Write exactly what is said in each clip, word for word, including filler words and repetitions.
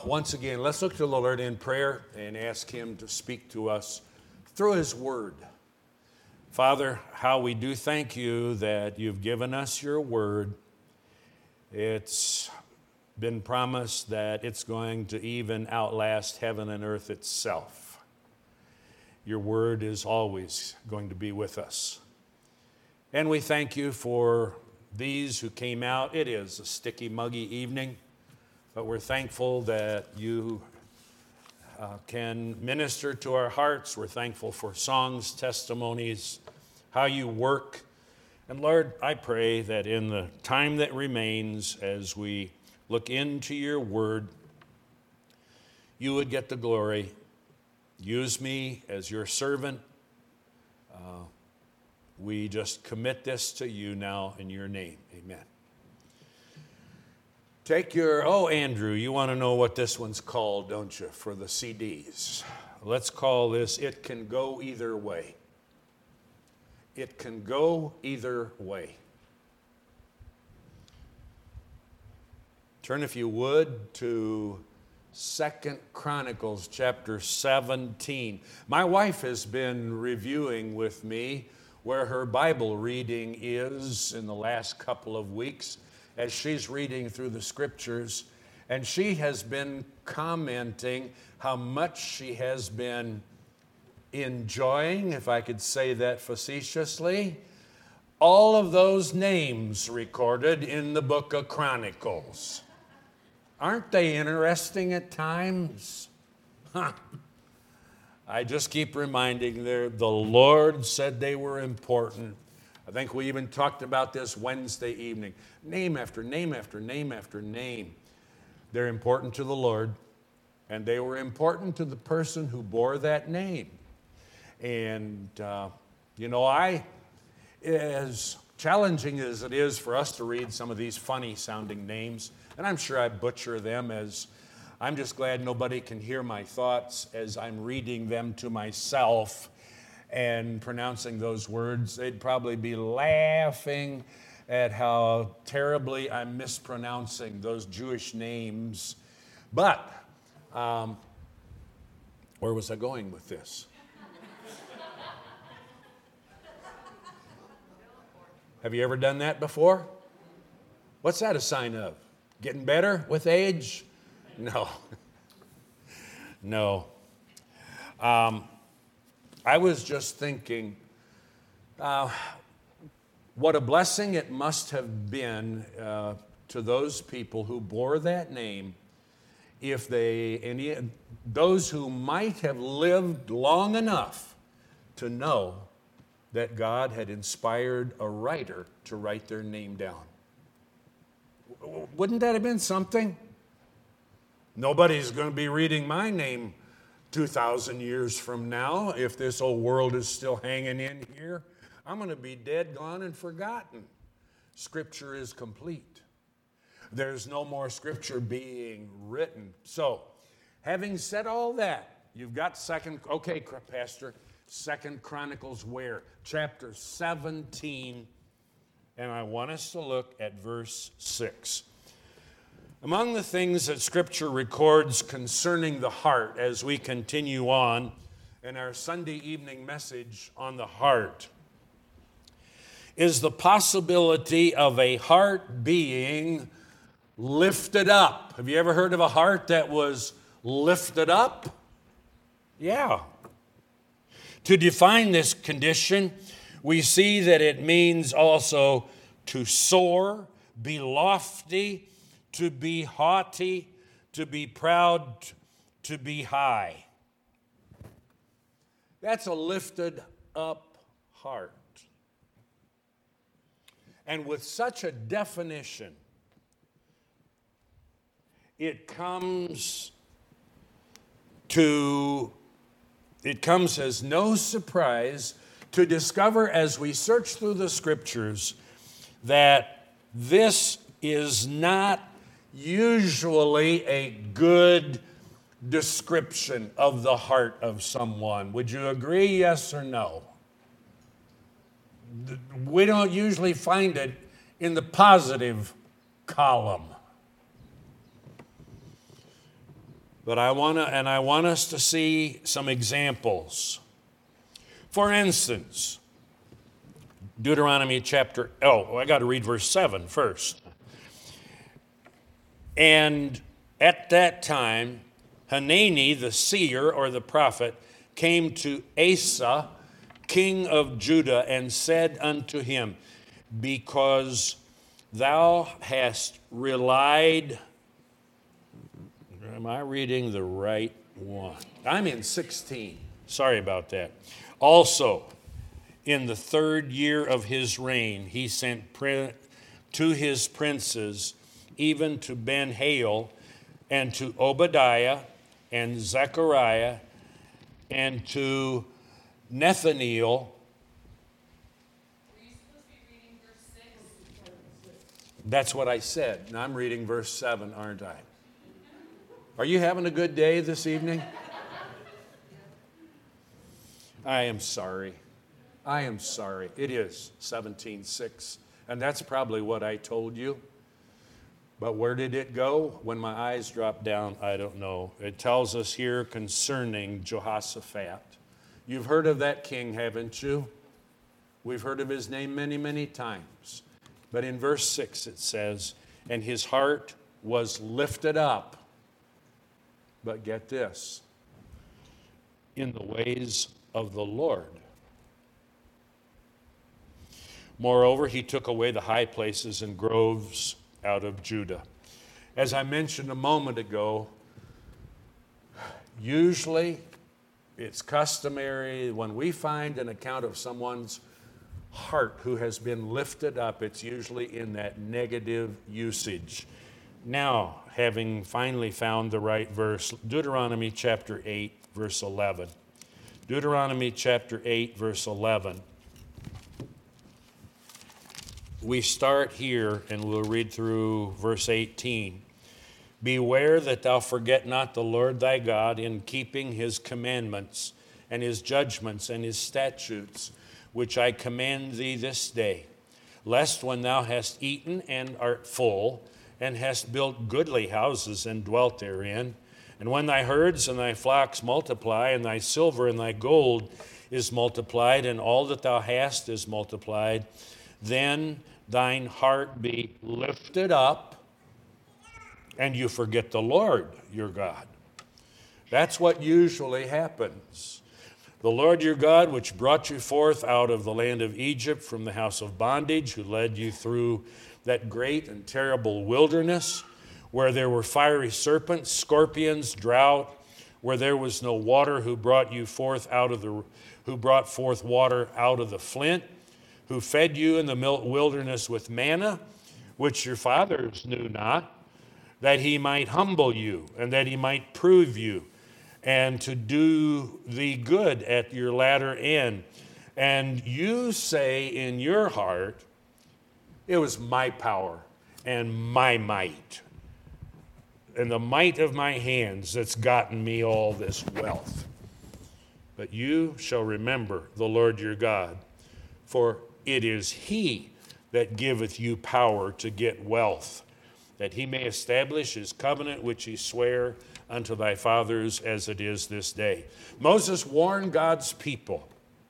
Once again, let's look to the Lord in prayer and ask Him to speak to us through His Word. Father, how we do thank You that You've given us Your Word. It's been promised that it's going to even outlast heaven and earth itself. Your Word is always going to be with us. And we thank You for these who came out. It is a sticky, muggy evening. But we're thankful that You uh, can minister to our hearts. We're thankful for songs, testimonies, how You work. And Lord, I pray that in the time that remains, as we look into Your Word, You would get the glory. Use me as Your servant. Uh, we just commit this to You now in Your name. Amen. Take your, oh, Andrew, you want to know what this one's called, don't you, for the C Ds? Let's call this, It Can Go Either Way. It can go either way. Turn, if you would, to Second Chronicles chapter seventeen. My wife has been reviewing with me where her Bible reading is in the last couple of weeks, as she's reading through the scriptures, and she has been commenting how much she has been enjoying, if I could say that facetiously, all of those names recorded in the book of Chronicles. Aren't they interesting at times? Huh. I just keep reminding her, the Lord said they were important. I think we even talked about this Wednesday evening. Name after name after name after name. They're important to the Lord, and they were important to the person who bore that name. And, uh, you know, I, as challenging as it is for us to read some of these funny-sounding names, and I'm sure I butcher them, as I'm just glad nobody can hear my thoughts as I'm reading them to myself and pronouncing those words. They'd probably be laughing at how terribly I'm mispronouncing those Jewish names. But um, where was I going with this? Have you ever done that before? What's that a sign of? Getting better with age? No. No. Um, I was just thinking, uh, what a blessing it must have been uh, to those people who bore that name, if they, any, those who might have lived long enough to know that God had inspired a writer to write their name down. Wouldn't that have been something? Nobody's going to be reading my name two thousand years from now, if this old world is still hanging in here. I'm going to be dead, gone, and forgotten. Scripture is complete. There's no more Scripture being written. So, having said all that, you've got second, okay, Pastor, Second Chronicles where? Chapter seventeen, and I want us to look at verse six. Among the things that Scripture records concerning the heart as we continue on in our Sunday evening message on the heart is the possibility of a heart being lifted up. Have you ever heard of a heart that was lifted up? Yeah. To define this condition, we see that it means also to soar, be lofty, to be haughty, to be proud, to be high. That's a lifted up heart. And with such a definition, it comes to, it comes as no surprise to discover as we search through the Scriptures that this is not usually a good description of the heart of someone. Would you agree, yes or no? We don't usually find it in the positive column. But I want to, and I want us to see some examples. For instance, Deuteronomy chapter, oh, I got to read verse seven first. And at that time, Hanani, the seer or the prophet, came to Asa, king of Judah, and said unto him, because thou hast relied, am I reading the right one? I'm in sixteen. Sorry about that. Also, in the third year of his reign, he sent pri- to his princes, even to Ben-Hail, and to Obadiah, and Zechariah, and to Nethaniel. Were you supposed to be reading verse six? That's what I said. And I'm reading verse seven, aren't I? Are you having a good day this evening? I am sorry. I am sorry. It is seventeen six. And that's probably what I told you. But where did it go? When my eyes dropped down, I don't know. It tells us here concerning Jehoshaphat. You've heard of that king, haven't you? We've heard of his name many, many times. But in verse six it says, and his heart was lifted up. But get this, in the ways of the Lord. Moreover, he took away the high places and groves out of Judah. As I mentioned a moment ago, usually it's customary when we find an account of someone's heart who has been lifted up, it's usually in that negative usage. Now, having finally found the right verse, Deuteronomy chapter eight, verse eleven. Deuteronomy chapter eight, verse eleven. We start here and we'll read through verse eighteen. Beware that thou forget not the Lord thy God in keeping his commandments and his judgments and his statutes, which I command thee this day, lest when thou hast eaten and art full, and hast built goodly houses and dwelt therein, and when thy herds and thy flocks multiply, and thy silver and thy gold is multiplied, and all that thou hast is multiplied, then thine heart be lifted up, and you forget the Lord your God. That's what usually happens. The Lord your God, which brought you forth out of the land of Egypt from the house of bondage, who led you through that great and terrible wilderness, where there were fiery serpents, scorpions, drought, where there was no water, who brought you forth out of the, who brought forth water out of the flint, who fed you in the wilderness with manna, which your fathers knew not, that he might humble you, and that he might prove you, and to do thee good at your latter end. And you say in your heart, it was my power and my might and the might of my hands that's gotten me all this wealth. But you shall remember the Lord your God, for it is he that giveth you power to get wealth, that he may establish his covenant which he sware unto thy fathers as it is this day. Moses warned God's people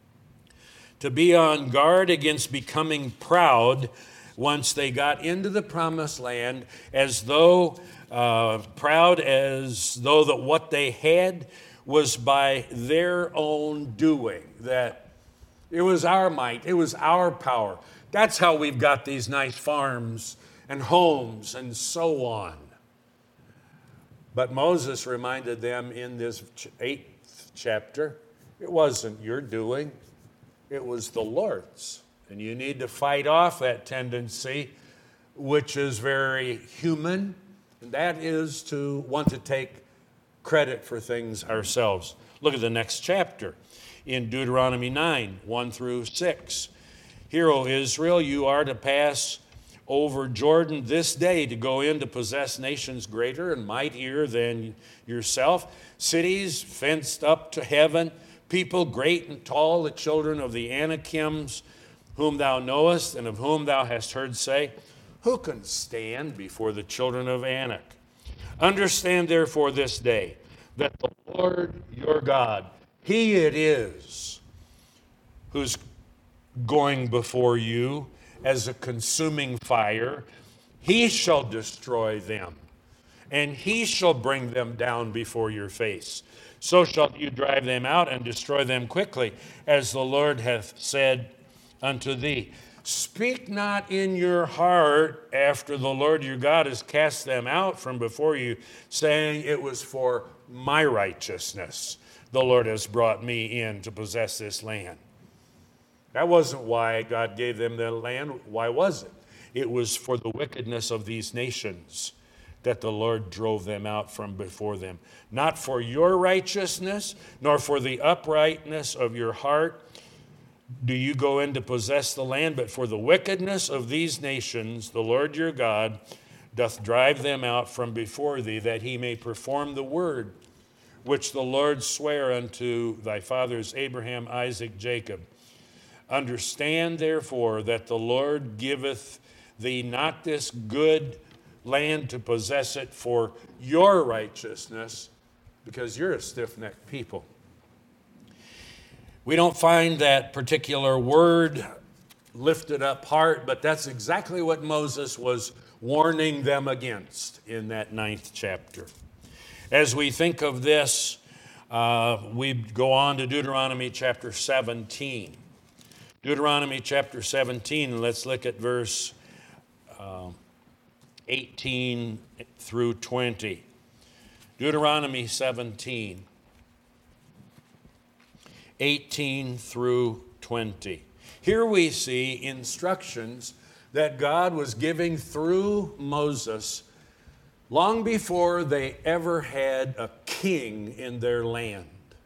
to be on guard against becoming proud once they got into the promised land, as though uh, proud as though that what they had was by their own doing, that it was our might, it was our power. That's how we've got these nice farms and homes and so on. But Moses reminded them in this eighth chapter, it wasn't your doing, it was the Lord's. And you need to fight off that tendency, which is very human, and that is to want to take credit for things ourselves. Look at the next chapter in Deuteronomy nine, one through six. Hear, O Israel, you are to pass over Jordan this day to go in to possess nations greater and mightier than yourself, cities fenced up to heaven, people great and tall, the children of the Anakims, whom thou knowest, and of whom thou hast heard say, who can stand before the children of Anak? Understand therefore this day that the Lord your God, He it is who's going before you as a consuming fire. He shall destroy them, and He shall bring them down before your face. So shall you drive them out and destroy them quickly, as the Lord hath said unto thee. Speak not in your heart after the Lord your God has cast them out from before you, saying, it was for my righteousness the Lord has brought me in to possess this land. That wasn't why God gave them the land. Why was it? It was for the wickedness of these nations that the Lord drove them out from before them. Not for your righteousness, nor for the uprightness of your heart do you go in to possess the land, but for the wickedness of these nations, the Lord your God doth drive them out from before thee, that He may perform the word which the Lord sware unto thy fathers Abraham, Isaac, Jacob. Understand therefore that the Lord giveth thee not this good land to possess it for your righteousness, because you're a stiff-necked people. We don't find that particular word, lifted up heart, but that's exactly what Moses was warning them against in that ninth chapter. As we think of this, uh, we go on to Deuteronomy chapter seventeen. Deuteronomy chapter seventeen, let's look at verse uh, eighteen through twenty. Deuteronomy seventeen. eighteen through twenty. Here we see instructions that God was giving through Moses long before they ever had a king in their land.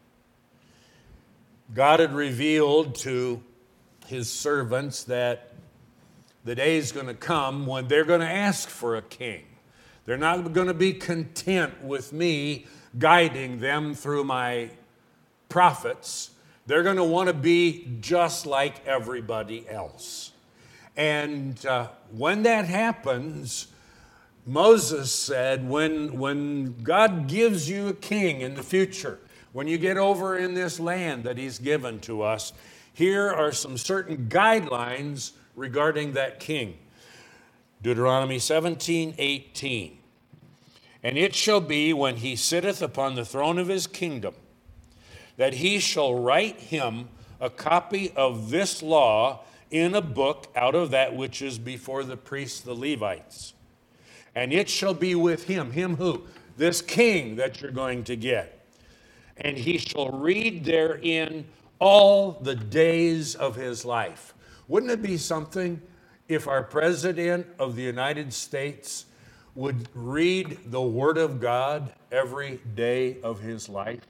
God had revealed to His servants that the day is going to come when they're going to ask for a king. They're not going to be content with me guiding them through my prophets. They're going to want to be just like everybody else. And uh, when that happens, Moses said, when, when God gives you a king in the future, when you get over in this land that He's given to us, here are some certain guidelines regarding that king. Deuteronomy seventeen eighteen. And it shall be when he sitteth upon the throne of his kingdom, that he shall write him a copy of this law in a book out of that which is before the priests, the Levites. And it shall be with him. Him who? This king that you're going to get. And he shall read therein all the days of his life. Wouldn't it be something if our President of the United States would read the Word of God every day of his life?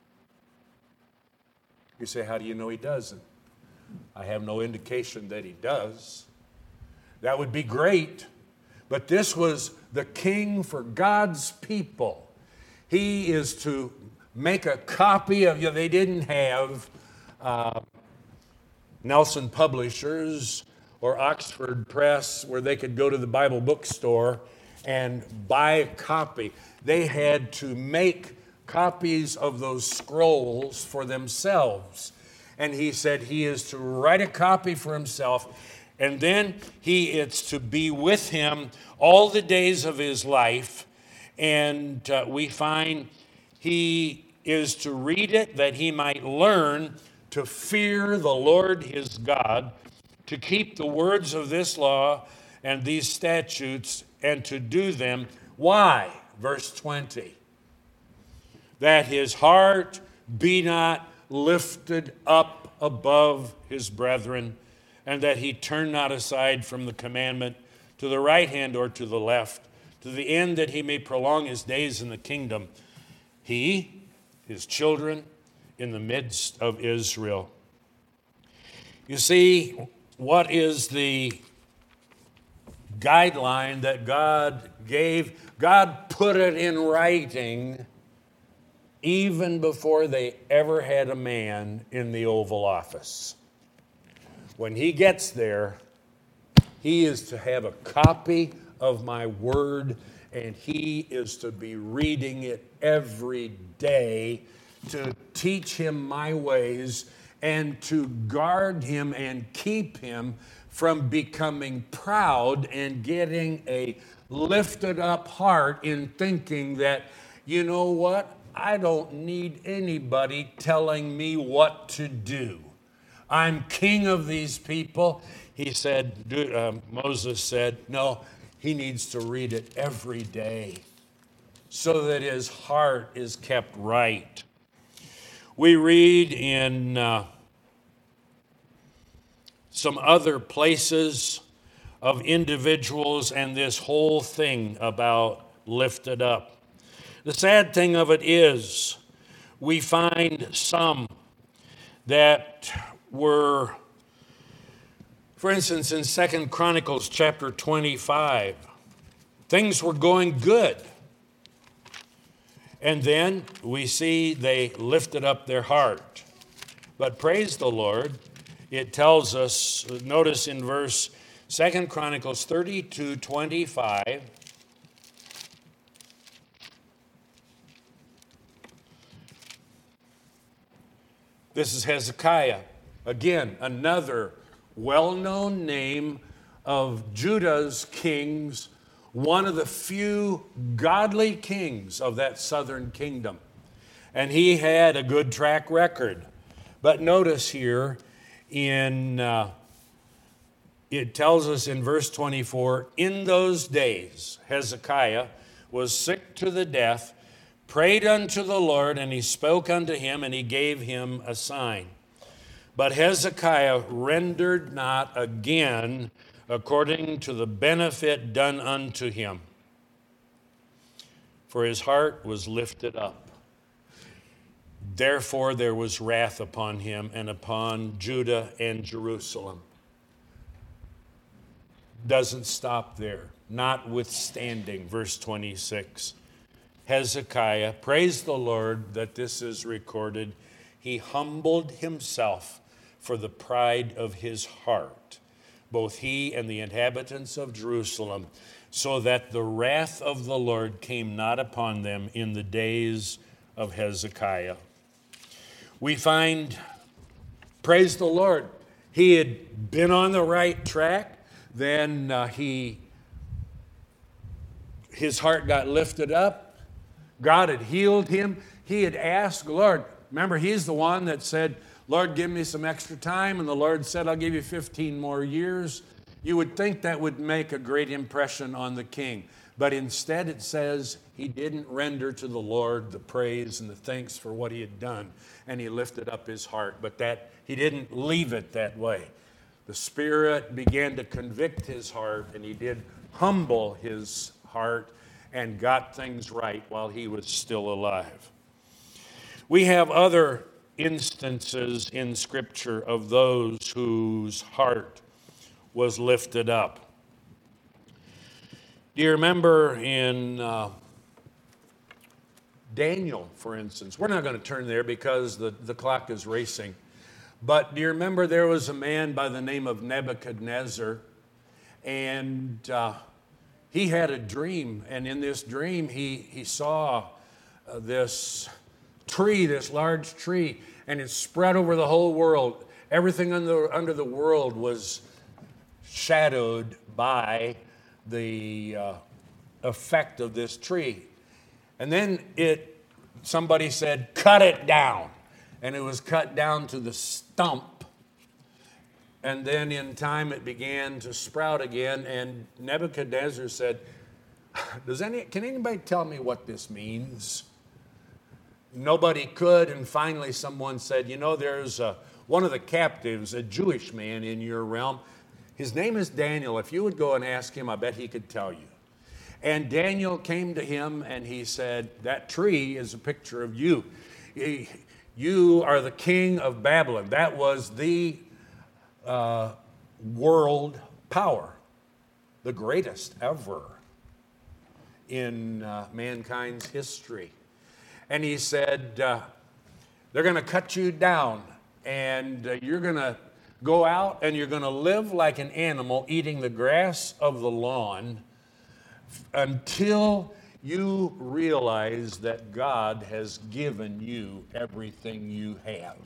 You say, how do you know he doesn't? I have no indication that he does. That would be great. But this was the king for God's people. He is to make a copy of, you know, they didn't have uh, Nelson Publishers or Oxford Press where they could go to the Bible bookstore and buy a copy. They had to make copies of those scrolls for themselves. And he said he is to write a copy for himself, and then he is to be with him all the days of his life. And uh, we find he is to read it that he might learn to fear the Lord his God, to keep the words of this law and these statutes, and to do them. Why? Verse twenty. That his heart be not lifted up above his brethren, and that he turn not aside from the commandment to the right hand or to the left, to the end that he may prolong his days in the kingdom, he, his children, in the midst of Israel. You see, what is the guideline that God gave? God put it in writing even before they ever had a man in the Oval Office. When he gets there, he is to have a copy of my word, and he is to be reading it every day to teach him my ways and to guard him and keep him from becoming proud and getting a lifted up heart in thinking that, you know what, I don't need anybody telling me what to do. I'm king of these people. He said, uh, Moses said, no, he needs to read it every day so that his heart is kept right. We read in uh, some other places of individuals and this whole thing about lifted up. The sad thing of it is we find some that were, for instance, in Second Chronicles chapter twenty-five, things were going good. And then we see they lifted up their heart. But praise the Lord, it tells us, notice in verse Second Chronicles thirty-two twenty-five, this is Hezekiah. Again, another well-known name of Judah's kings, one of the few godly kings of that southern kingdom. And he had a good track record. But notice here in, uh, it tells us in verse twenty-four, in those days Hezekiah was sick to the death, prayed unto the Lord, and he spoke unto him, and he gave him a sign. But Hezekiah rendered not again according to the benefit done unto him, for his heart was lifted up. Therefore there was wrath upon him and upon Judah and Jerusalem. Doesn't stop there. Notwithstanding, verse twenty-six, Hezekiah, praise the Lord that this is recorded, he humbled himself for the pride of his heart, both he and the inhabitants of Jerusalem, so that the wrath of the Lord came not upon them in the days of Hezekiah. We find, praise the Lord, he had been on the right track, then uh, he, his heart got lifted up, God had healed him, he had asked, Lord, remember he's the one that said, Lord, give me some extra time. And the Lord said, I'll give you fifteen more years. You would think that would make a great impression on the king. But instead it says he didn't render to the Lord the praise and the thanks for what he had done. And he lifted up his heart. But that he didn't leave it that way. The Spirit began to convict his heart, and he did humble his heart and got things right while he was still alive. We have other instances in Scripture of those whose heart was lifted up. Do you remember in uh, Daniel, for instance? We're not going to turn there because the, the clock is racing. But do you remember there was a man by the name of Nebuchadnezzar, and uh, he had a dream, and in this dream he, he saw uh, this tree, this large tree, and it spread over the whole world. Everything under, under the world was shadowed by the uh, effect of this tree. And then it, somebody said, cut it down. And it was cut down to the stump. And then in time it began to sprout again. And Nebuchadnezzar said, Does any, can anybody tell me what this means? Nobody could, and finally someone said, you know, there's a, one of the captives, a Jewish man in your realm. His name is Daniel. If you would go and ask him, I bet he could tell you. And Daniel came to him and he said, that tree is a picture of you. You are the king of Babylon. That was the uh, world power, the greatest ever in uh, mankind's history. And he said, uh, they're going to cut you down, and uh, you're going to go out and you're going to live like an animal eating the grass of the lawn until you realize that God has given you everything you have.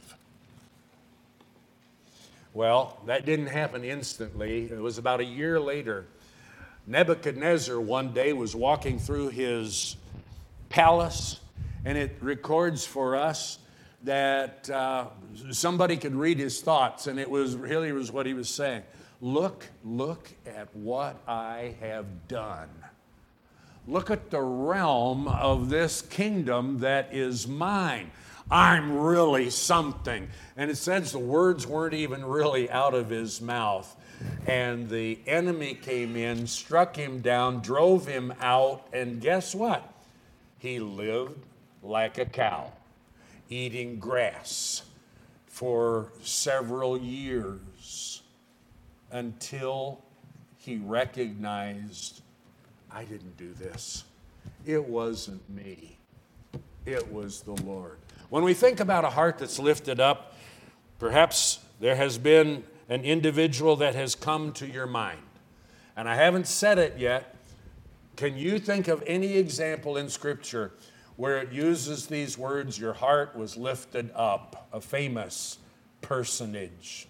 Well, that didn't happen instantly. It was about a year later. Nebuchadnezzar one day was walking through his palace, and it records for us that uh, somebody could read his thoughts, and it was really was what he was saying. Look, look at what I have done. Look at the realm of this kingdom that is mine. I'm really something. And it says the words weren't even really out of his mouth. And the enemy came in, struck him down, drove him out, and guess what? He lived like a cow, eating grass for several years until he recognized, I didn't do this. It wasn't me. It was the Lord. When we think about a heart that's lifted up, perhaps there has been an individual that has come to your mind. And I haven't said it yet. Can you think of any example in Scripture where it uses these words, your heart was lifted up, a famous personage?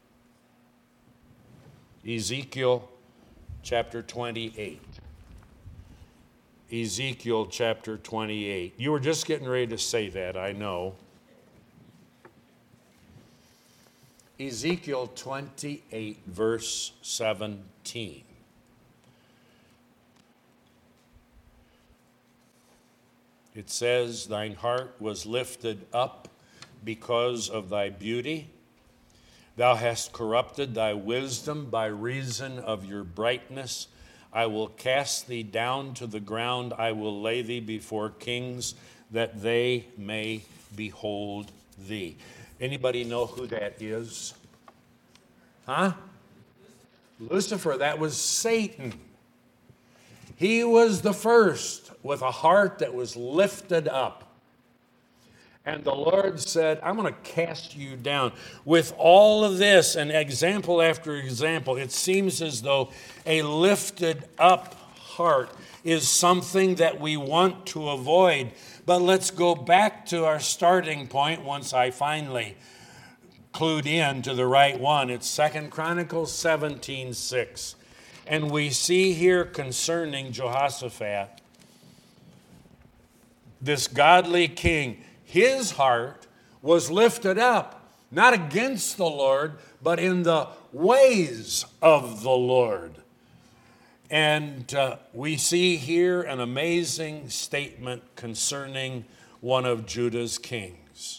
Ezekiel chapter twenty-eight. Ezekiel chapter twenty-eight. You were just getting ready to say that, I know. Ezekiel twenty-eight, verse seventeen. It says, thine heart was lifted up because of thy beauty. Thou hast corrupted thy wisdom by reason of your brightness. I will cast thee down to the ground. I will lay thee before kings, that they may behold thee. Anybody know who that is? Huh? Lucifer, that was Satan. He was the first with a heart that was lifted up. And the Lord said, I'm going to cast you down. With all of this, and example after example, it seems as though a lifted up heart is something that we want to avoid. But let's go back to our starting point once I finally clued in to the right one. It's Second Chronicles seventeen six. And we see here concerning Jehoshaphat, this godly king, his heart was lifted up, not against the Lord, but in the ways of the Lord. And uh, we see here an amazing statement concerning one of Judah's kings.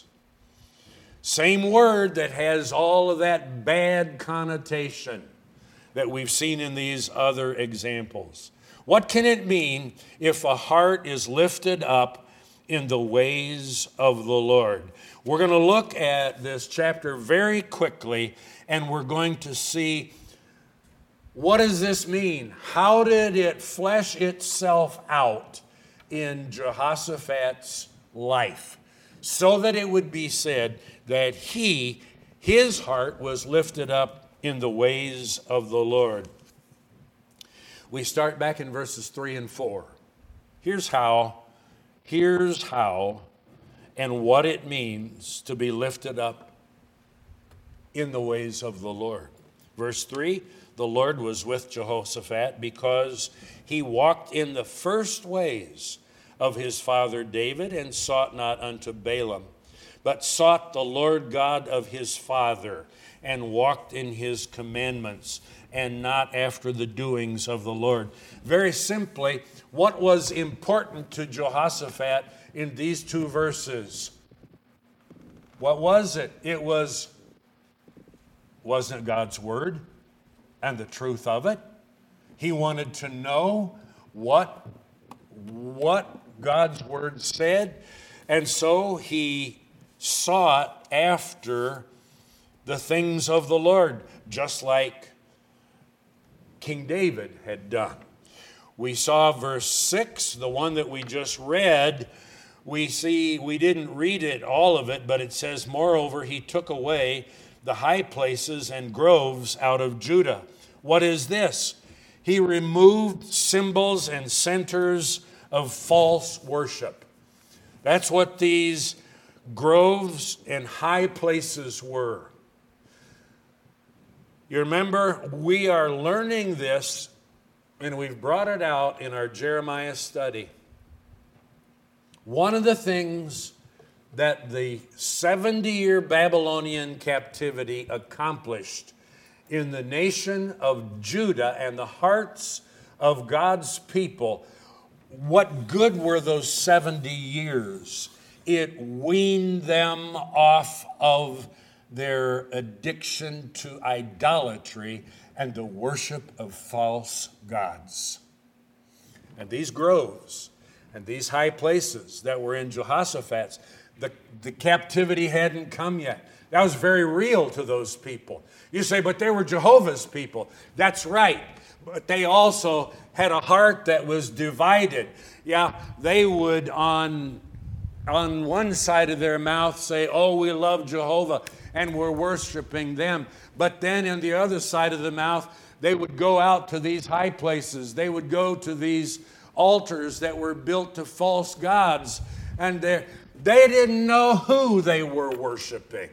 Same word that has all of that bad connotation that we've seen in these other examples. What can it mean if a heart is lifted up in the ways of the Lord? We're going to look at this chapter very quickly, and we're going to see, what does this mean? How did it flesh itself out in Jehoshaphat's life, so that it would be said that he, his heart was lifted up in the ways of the Lord. We start back in verses three and four. Here's how, here's how, and what it means to be lifted up in the ways of the Lord. Verse three, the Lord was with Jehoshaphat because he walked in the first ways of his father David and sought not unto Baalim, but sought the Lord God of his father and walked in his commandments and not after the doings of the Lord. Very simply, what was important to Jehoshaphat in these two verses? What was it? It was, wasn't it God's word and the truth of it? He wanted to know what, what God's word said, and so he sought after the things of the Lord, just like King David had done. We saw verse six, the one that we just read. We see, we didn't read it, all of it, but it says, moreover, he took away the high places and groves out of Judah. What is this? He removed symbols and centers of false worship. That's what these groves and high places were. You remember, we are learning this, and we've brought it out in our Jeremiah study. One of the things that the seventy-year Babylonian captivity accomplished in the nation of Judah and the hearts of God's people, what good were those seventy years? It weaned them off of their addiction to idolatry and the worship of false gods. And these groves and these high places that were in Jehoshaphat's, the, the captivity hadn't come yet. That was very real to those people. You say, but they were Jehovah's people. That's right. But they also had a heart that was divided. Yeah, they would on, on one side of their mouth say, oh, we love Jehovah, and we're worshiping them. But then on the other side of the mouth, they would go out to these high places. They would go to these altars that were built to false gods, and they they didn't know who they were worshiping.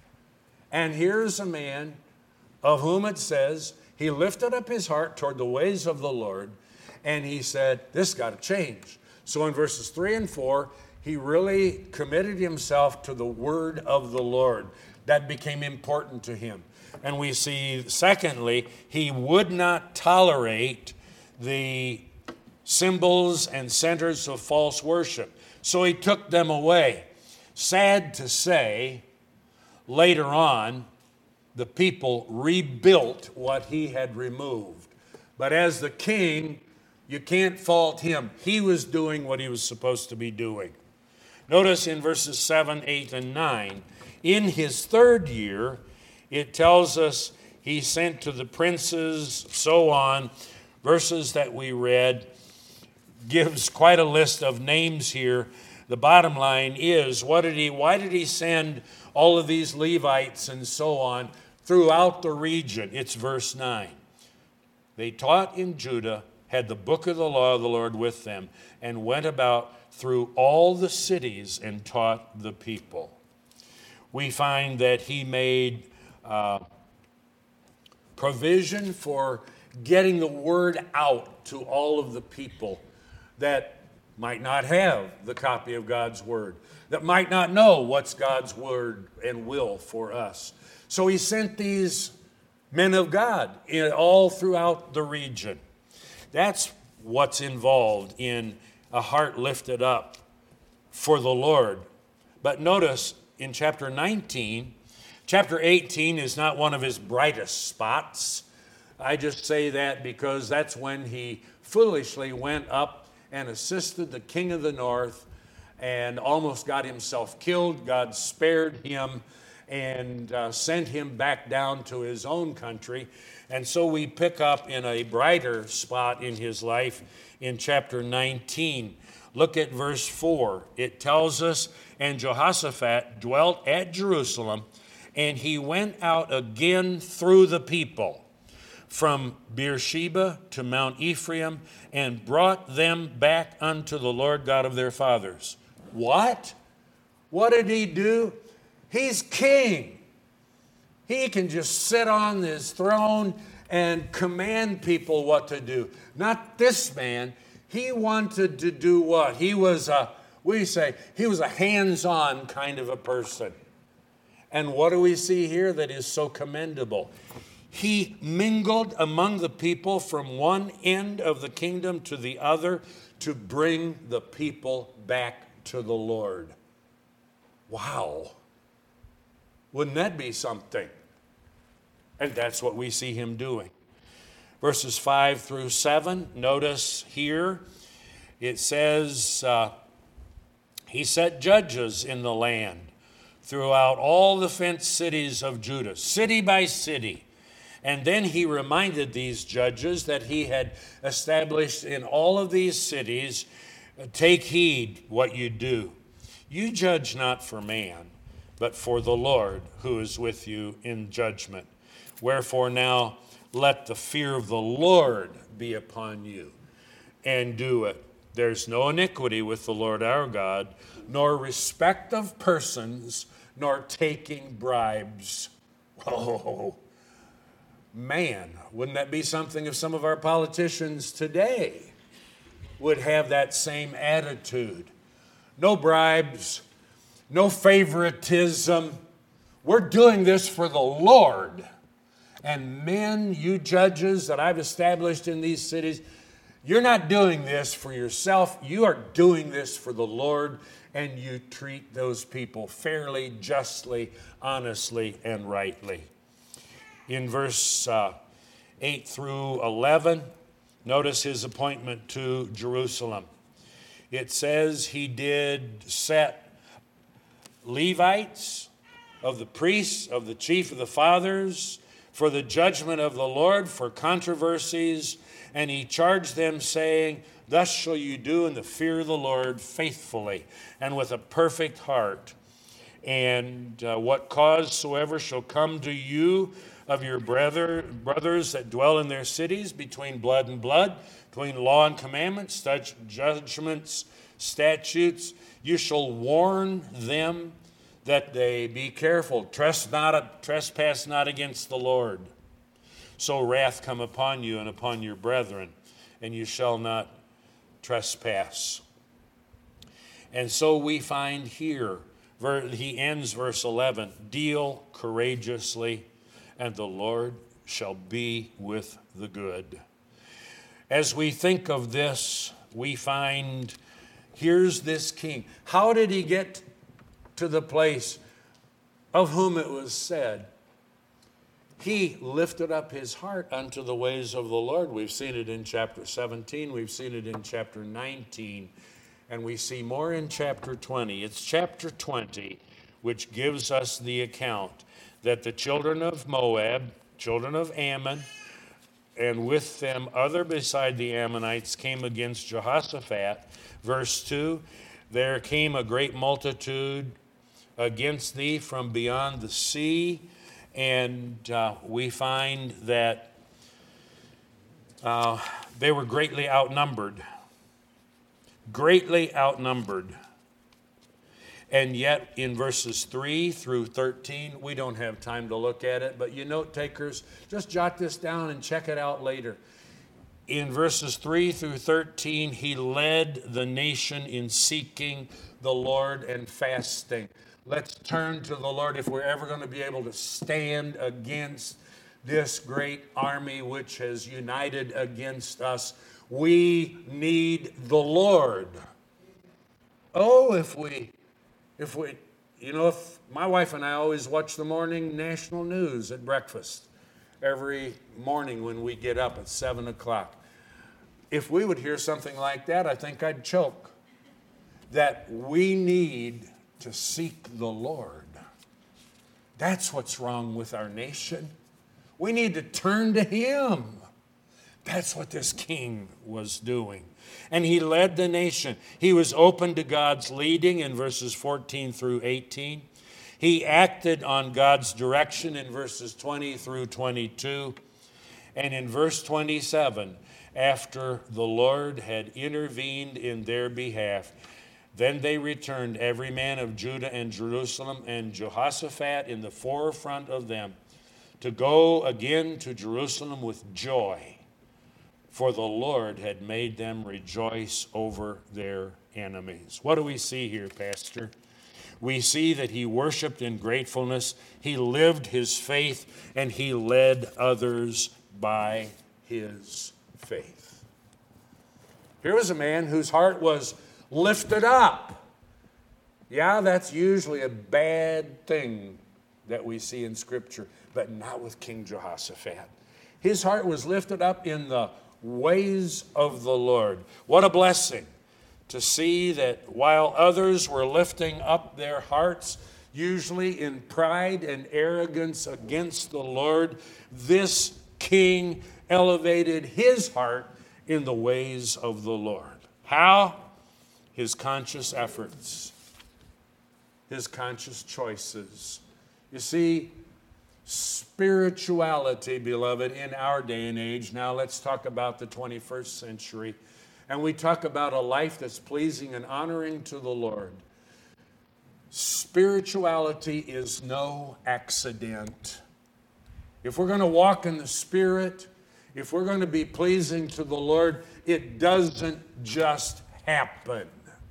And here's a man of whom it says he lifted up his heart toward the ways of the Lord, and he said, this got to change. So in verses three and four, he really committed himself to the word of the Lord. That became important to him. And we see, secondly, he would not tolerate the symbols and centers of false worship. So he took them away. Sad to say, later on, the people rebuilt what he had removed. But as the king, you can't fault him. He was doing what he was supposed to be doing. Notice in verses seven, eight, and nine, in his third year, it tells us he sent to the princes, so on. Verses that we read gives quite a list of names here. The bottom line is, what did he? why did he send all of these Levites and so on throughout the region? It's verse nine. They taught in Judah, had the book of the law of the Lord with them, and went about through all the cities and taught the people. We find that he made uh, provision for getting the word out to all of the people that might not have the copy of God's word, that might not know what's God's word and will for us. So he sent these men of God in, all throughout the region. That's what's involved in a heart lifted up for the Lord. But notice in chapter nineteen, chapter eighteen is not one of his brightest spots. I just say that because that's when he foolishly went up and assisted the king of the north and almost got himself killed. God spared him and uh, sent him back down to his own country. And so we pick up in a brighter spot in his life in chapter nineteen. Look at verse four. It tells us, and Jehoshaphat dwelt at Jerusalem, and he went out again through the people, from Beersheba to Mount Ephraim, and brought them back unto the Lord God of their fathers. What? What did he do? He's king. He can just sit on his throne and command people what to do. Not this man. He wanted to do what? He was a, we say, he was a hands-on kind of a person. And what do we see here that is so commendable? He mingled among the people from one end of the kingdom to the other to bring the people back to the Lord. Wow. Wouldn't that be something? And that's what we see him doing. Verses five through seven, notice here, it says, uh, he set judges in the land throughout all the fenced cities of Judah, city by city. And then he reminded these judges that he had established in all of these cities, take heed what you do. You judge not for man, but for the Lord who is with you in judgment. Wherefore now let the fear of the Lord be upon you, and do it. There's no iniquity with the Lord our God, nor respect of persons, nor taking bribes. Oh, man, wouldn't that be something if some of our politicians today would have that same attitude? No bribes, no favoritism. We're doing this for the Lord. And men, you judges that I've established in these cities, you're not doing this for yourself. You are doing this for the Lord, and you treat those people fairly, justly, honestly, and rightly. In verse uh, eight through eleven, notice his appointment to Jerusalem. It says he did set Levites of the priests, of the chief of the fathers, for the judgment of the Lord, for controversies, and he charged them, saying, thus shall you do in the fear of the Lord faithfully and with a perfect heart. And uh, what cause soever shall come to you of your brother, brothers that dwell in their cities, between blood and blood, between law and commandments, such judgments, statutes, you shall warn them that they be careful, trespass not, trespass not against the Lord. So wrath come upon you and upon your brethren, and you shall not trespass. And so we find here, he ends verse eleven, deal courageously, and the Lord shall be with the good. As we think of this, we find here's this king. How did he get to the place of whom it was said, he lifted up his heart unto the ways of the Lord? We've seen it in chapter seventeen. We've seen it in chapter nineteen. And we see more in chapter twenty. It's chapter twenty which gives us the account that the children of Moab, children of Ammon, and with them other beside the Ammonites came against Jehoshaphat. Verse two, there came a great multitude against thee from beyond the sea. And uh, we find that uh, they were greatly outnumbered. Greatly outnumbered. And yet in verses three through thirteen, we don't have time to look at it, but you note takers, just jot this down and check it out later. In verses three through thirteen, he led the nation in seeking the Lord and fasting. Let's turn to the Lord if we're ever going to be able to stand against this great army which has united against us. We need the Lord. Oh, if we, if we, you know, if my wife and I always watch the morning national news at breakfast every morning when we get up at seven o'clock. If we would hear something like that, I think I'd choke. That we need to seek the Lord. That's what's wrong with our nation. We need to turn to him. That's what this king was doing. And he led the nation. He was open to God's leading in verses fourteen through eighteen. He acted on God's direction in verses twenty through twenty-two. And in verse twenty-seven, after the Lord had intervened in their behalf, then they returned, every man of Judah and Jerusalem, and Jehoshaphat in the forefront of them, to go again to Jerusalem with joy, for the Lord had made them rejoice over their enemies. What do we see here, Pastor? We see that he worshiped in gratefulness, he lived his faith, and he led others by his faith. Here was a man whose heart was lifted up. Yeah, that's usually a bad thing that we see in Scripture, but not with King Jehoshaphat. His heart was lifted up in the ways of the Lord. What a blessing to see that while others were lifting up their hearts, usually in pride and arrogance against the Lord, this king elevated his heart in the ways of the Lord. How? His conscious efforts, his conscious choices. You see, Spirituality, beloved, in our day and age. Now let's talk about the twenty-first century. And we talk about a life that's pleasing and honoring to the Lord. Spirituality is no accident. If we're going to walk in the Spirit, if we're going to be pleasing to the Lord, it doesn't just happen.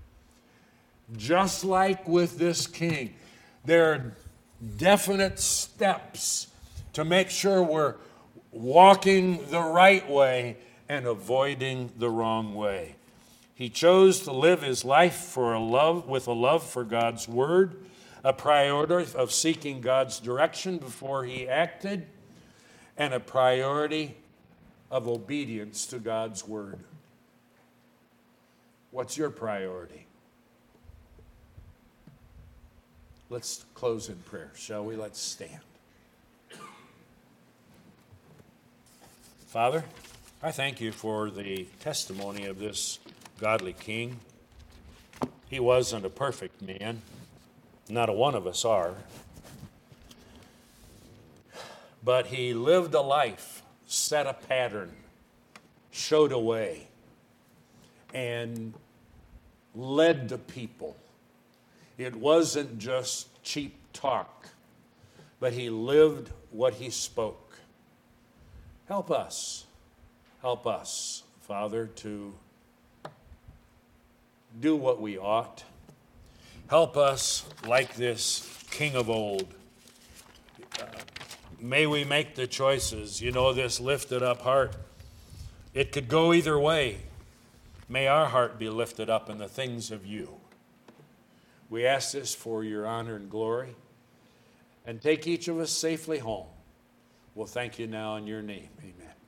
Just like with this king, there are definite steps to make sure we're walking the right way and avoiding the wrong way. He chose to live his life for a love, with a love for God's word, a priority of seeking God's direction before he acted, and a priority of obedience to God's word. What's your priority? Let's close in prayer, shall we? Let's stand. Father, I thank you for the testimony of this godly king. He wasn't a perfect man. Not a one of us are. But he lived a life, set a pattern, showed a way, and led the people. It wasn't just cheap talk, but he lived what he spoke. Help us, help us, Father, to do what we ought. Help us, like this king of old. Uh, may we make the choices. You know, this lifted up heart, it could go either way. May our heart be lifted up in the things of you. We ask this for your honor and glory. And take each of us safely home. We'll thank you now in your name. Amen.